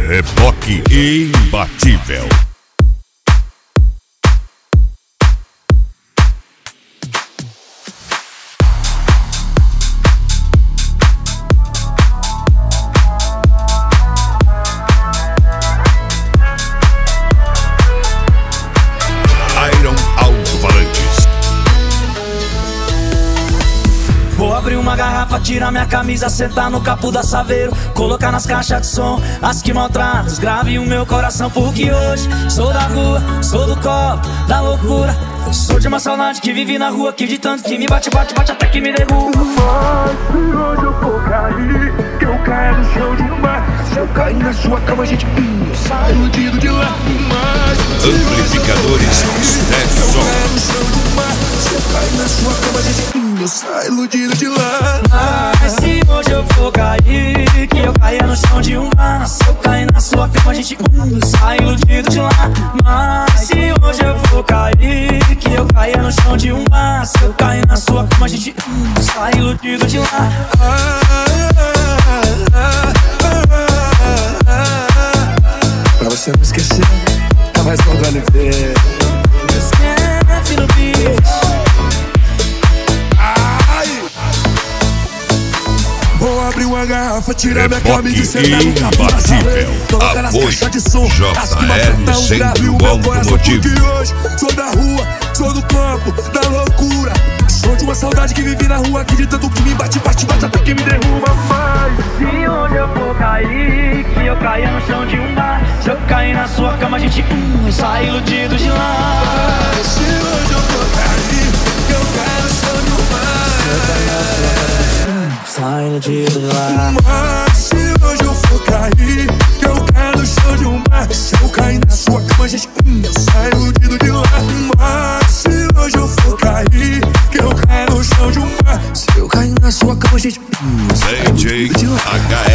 Reboque imbatível. Iron Alto-Falantes. Vou abrir uma garrafa, tirar minha camisa, sentar no capô da Saveiro, colocar nas caixas de som as que maltratam, grave o meu coração, porque hoje sou da rua, sou do copo, da loucura. Sou de uma saudade que vive na rua, que de tanto que me bate, bate, bate até que me derruba. Mas se hoje eu for cair, que eu caia no chão de mar. Se eu cair na sua cama, gente, eu saio iludido de lá. Mas Amplificadores Stetson. se eu cair na sua cama, gente, eu saio iludido de lá. Mas se hoje eu for cair, que eu caia no chão de um mar. Se eu cair na sua cama, gente, eu saio iludido de lá. Mas se hoje eu for cair, que eu caia no chão de um mar. Se eu cair na sua cama, gente, sai iludido de lá. Pra você não esquecer, tá mais mandando ver. Esquece no bicho. Vou abrir uma garrafa, tirar minha Reboque camisa e sentar no capô da imbatível. Saveiro, colocar nas Apoio caixas de som as que JR maltratam, Centro grave o meu coração, Automotivo. porque hoje sou da rua, sou do campo, da loucura. Sou de uma saudade que vive na rua, que de tanto que me bate, bate, bate até que me derruba. Mas Se hoje eu for cair, que eu caia no chão de um bar. Se eu cair na sua cama, gente, sai iludido de lá. se hoje eu for cair, que eu caia no chão de um mar. Sai iludido de lá. Mas se hoje eu for cair, que eu caia no chão de um mar. Se eu cair na sua cama, gente, eu saio iludido de lá. Mas se hoje eu for cair, que eu caia no chão de um mar. Se eu cair na sua cama, gente, eu saio DJ iludido de lá. HR